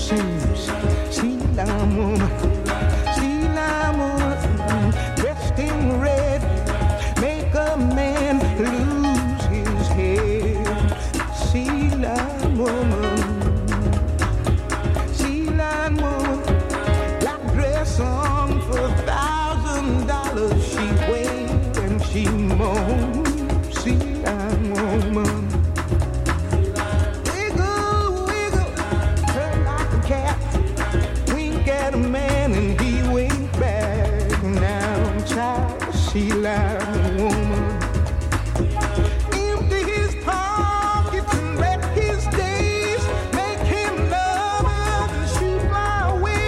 seams. Sea lime woman, dressed in red, make a man lose his head. Sea lime woman, black dress on for $1,000. She wailed and she moaned. Sea lime woman. Sea lime woman, empty his pockets and let his days make him love her and she fly away.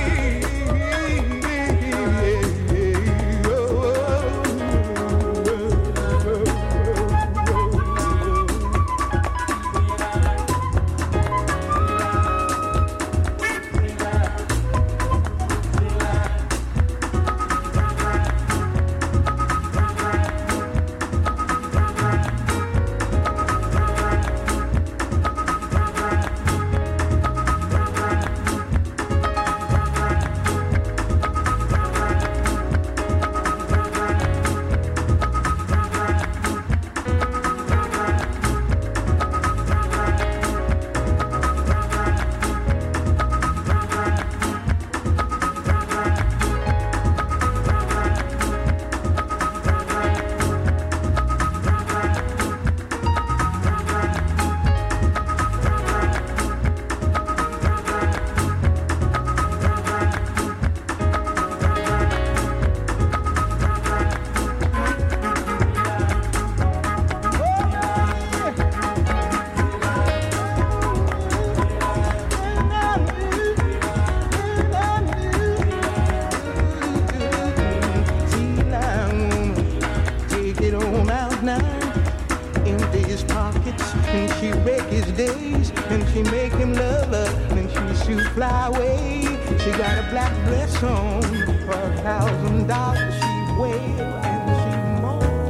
Fly away. She got a black dress on for $1,000. She wailed and she moaned.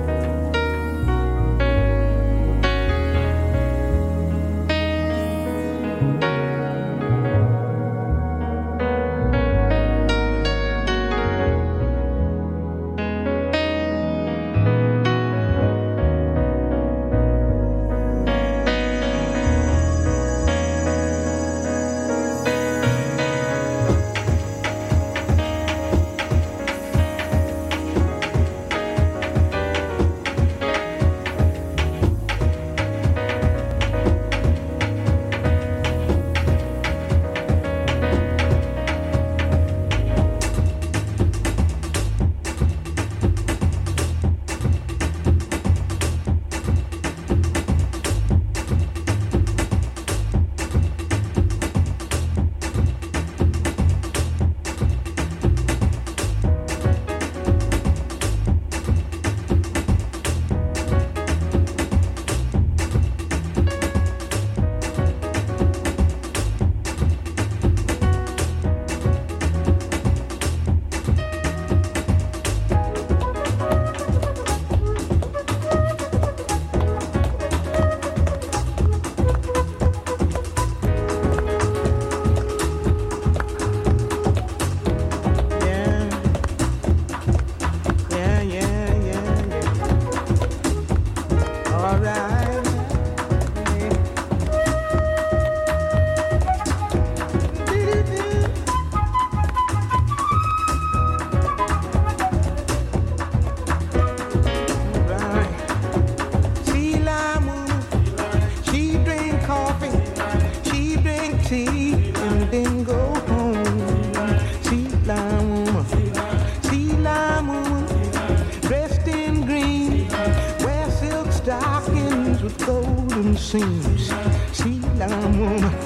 Seems sea lime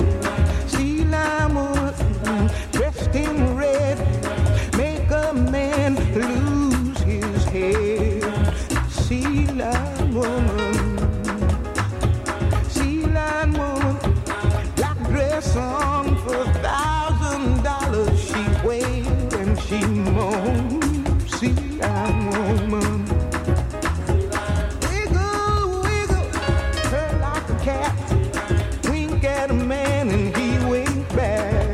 woman, dressed in red, make a man lose his head. Sea lime woman, black dress on for $1,000. She wailed and she moaned. Sea lime woman. Cat, wink at a man and he winked back.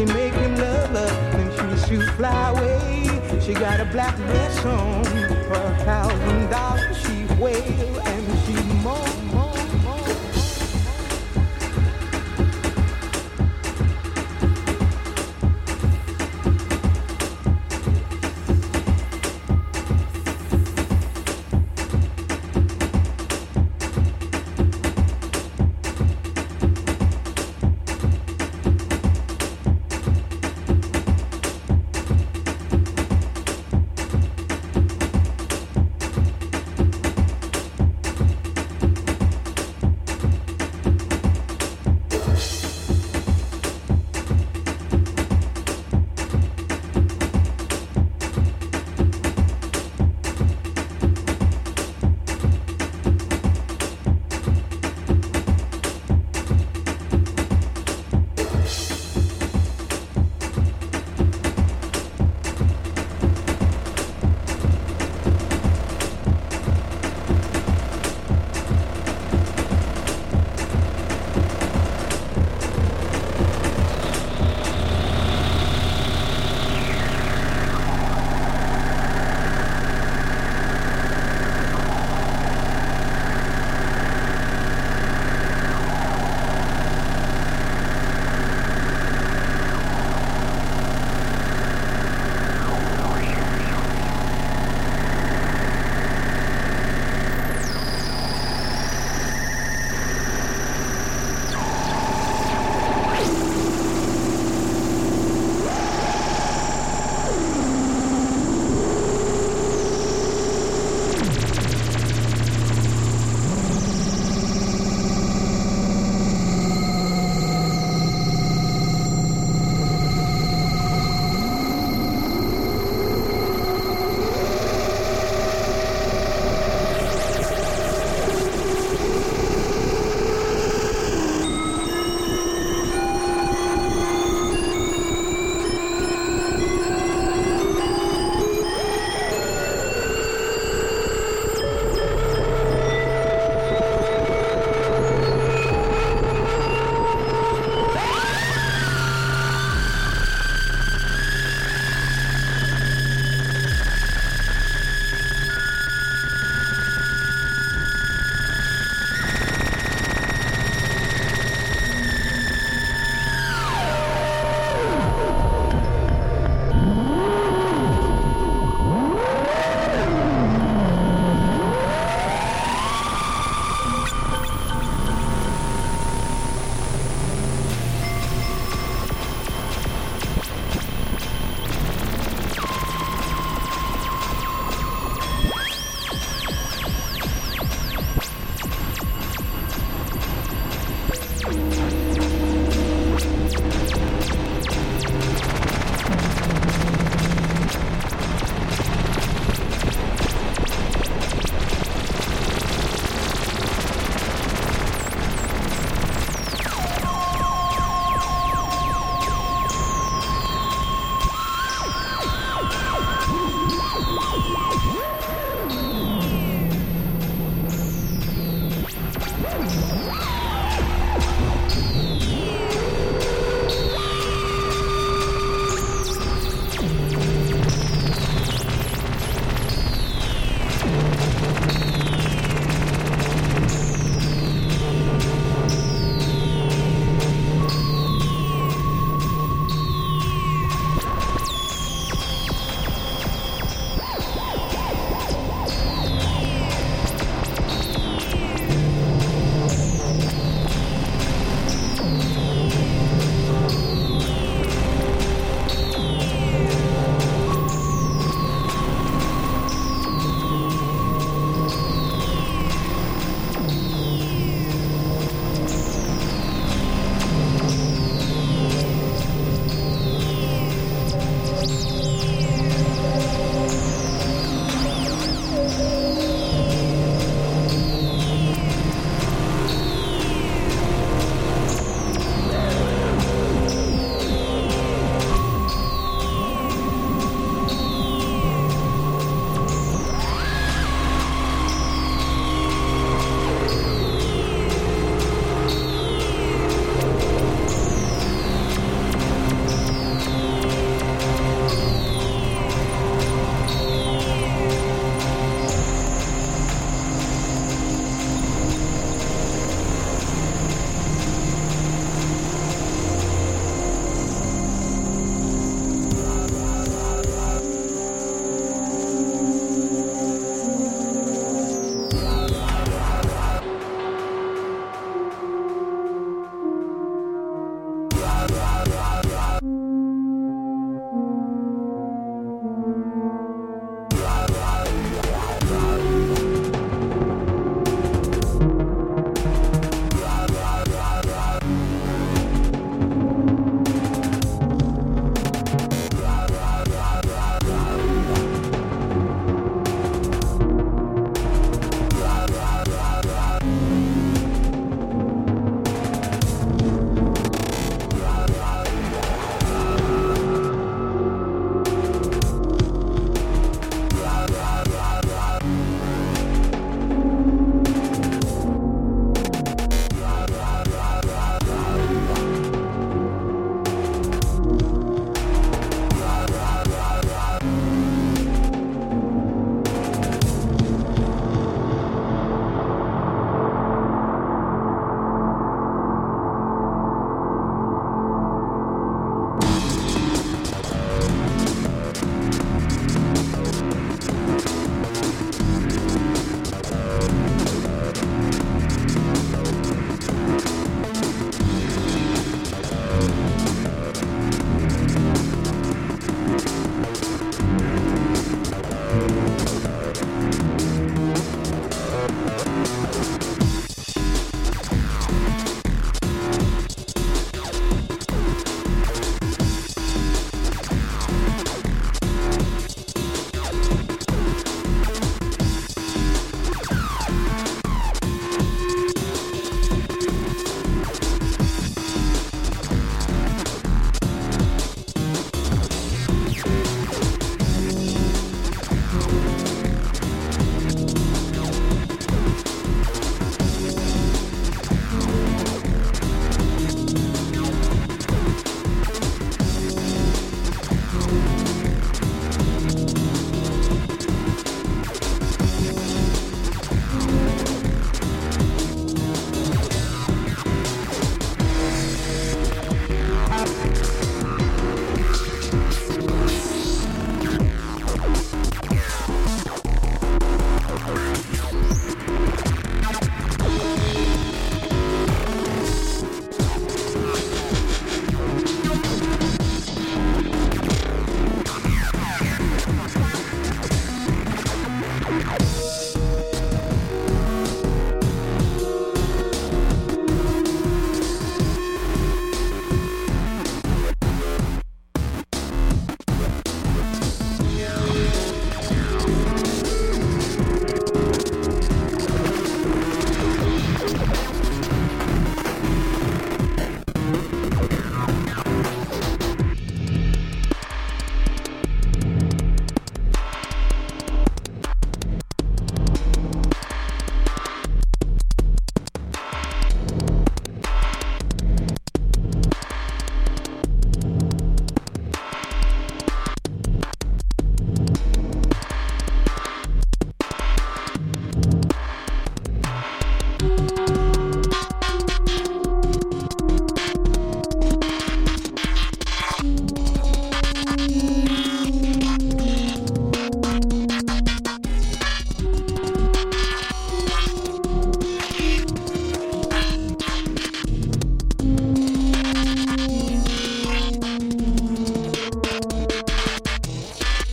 she make him love her, then she shoot fly away. She got a black dress on for $1,000. She wail and she moan.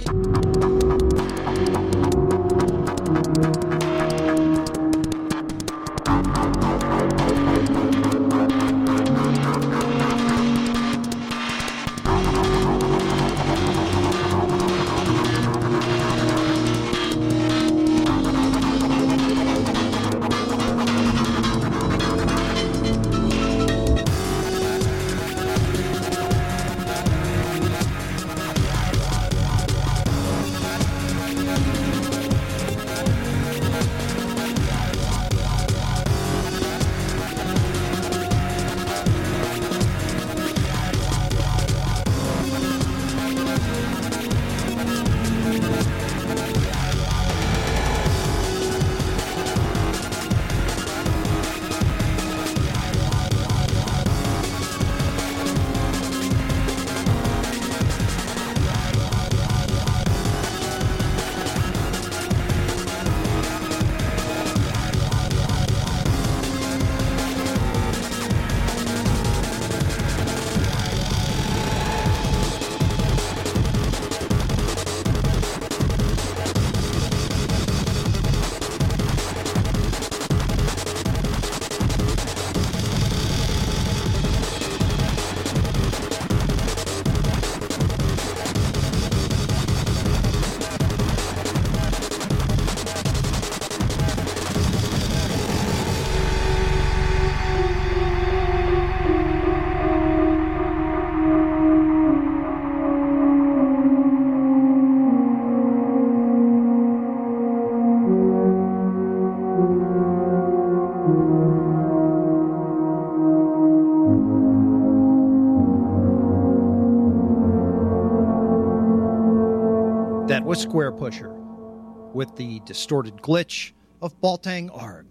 That was Square Pusher, with the distorted glitch of Baltang Arg,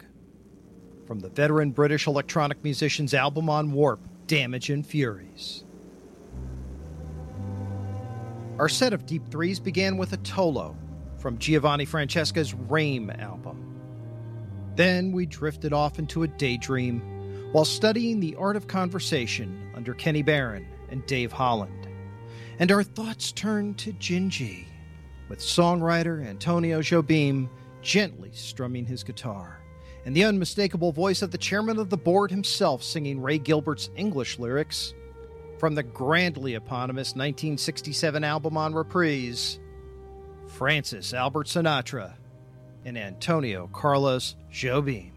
from the veteran British electronic musician's album on Warp, Damage and Furies. Our set of Deep Threes began with Atolo, from Giovanni Francesca's Rame album. Then we drifted off into a daydream while studying the art of conversation under Kenny Barron and Dave Holland. And our thoughts turned to Gingy, with songwriter Antonio Jobim gently strumming his guitar, and the unmistakable voice of the chairman of the board himself singing Ray Gilbert's English lyrics from the grandly eponymous 1967 album on reprise, Francis Albert Sinatra and Antonio Carlos Jobim.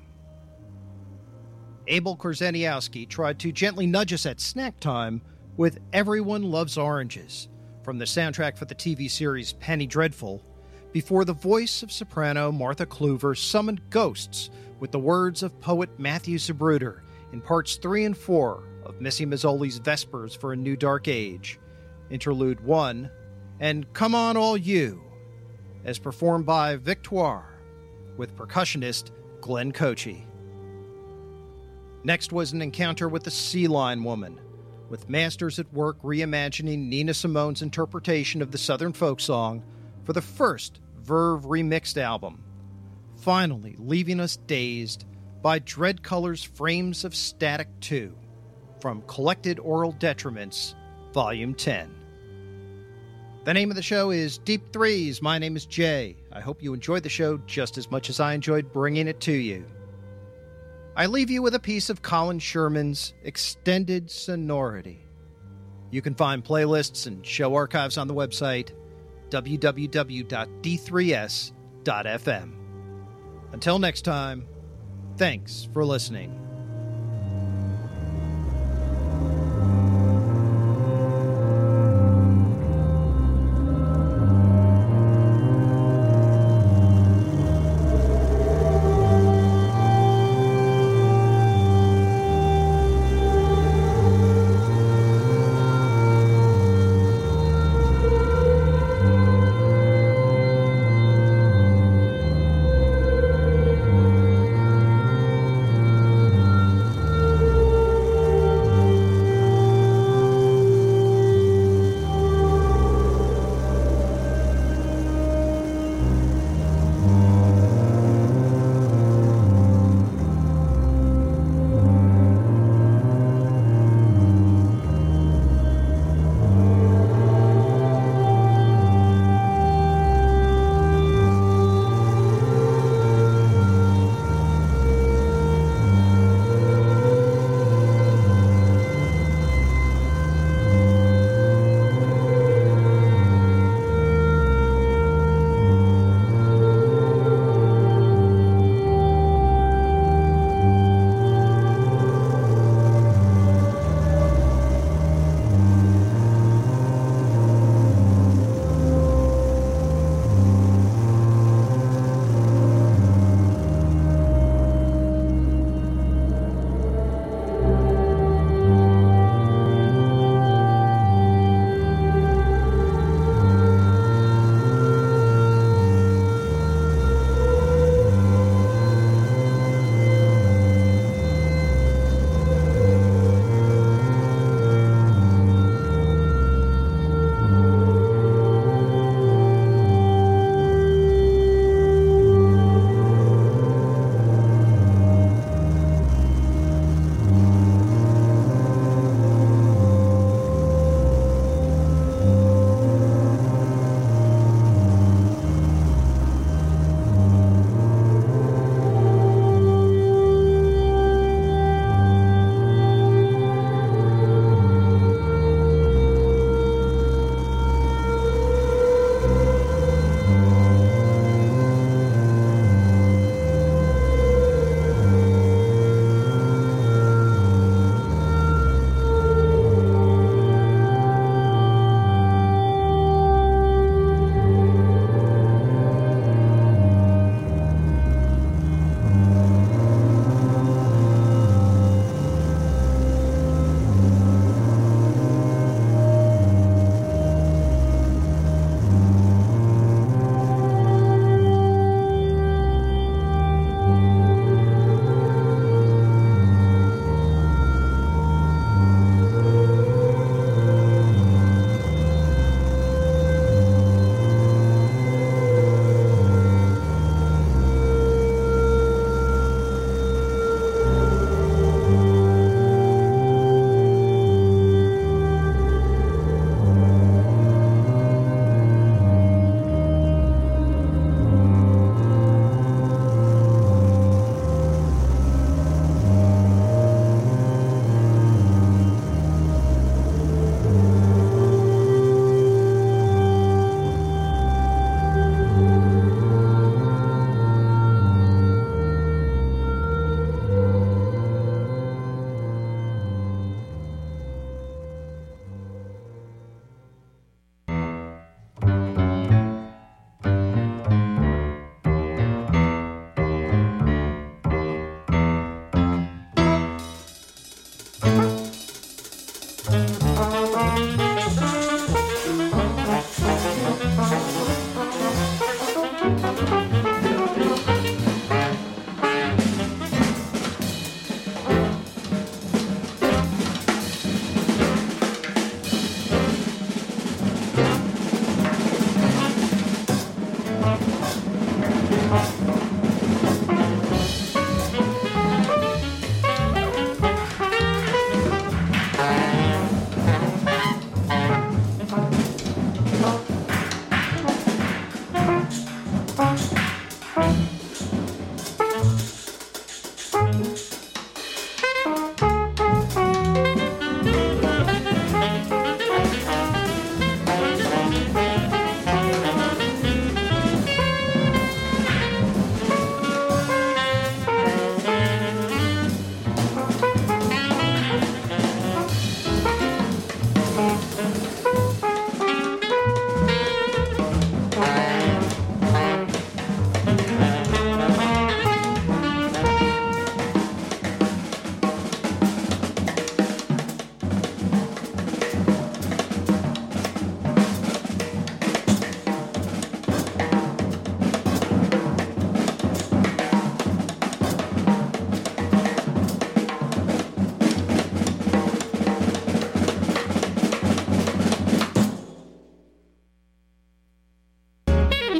Abel Korzeniowski tried to gently nudge us at snack time with Everyone Loves Oranges, from the soundtrack for the TV series Penny Dreadful, before the voice of soprano Martha Kluver summoned ghosts with the words of poet Matthew Zabruder in parts 3 and 4 of Missy Mazzoli's Vespers for a New Dark Age, Interlude 1, and Come On All You, as performed by Victoire, with percussionist Glenn Kochi. Next was an encounter with the Sea Lion Woman, with masters at work reimagining Nina Simone's interpretation of the Southern folk song for the first Verve remixed album, finally leaving us dazed by Dread Color's Frames of Static 2, from Collected Oral Detriments, Volume 10. The name of the show is Deep Threes. My name is Jay. I hope you enjoyed the show just as much as I enjoyed bringing it to you. I leave you with a piece of Colin Sherman's Extended Sonority. You can find playlists and show archives on the website www.d3s.fm. Until next time, thanks for listening.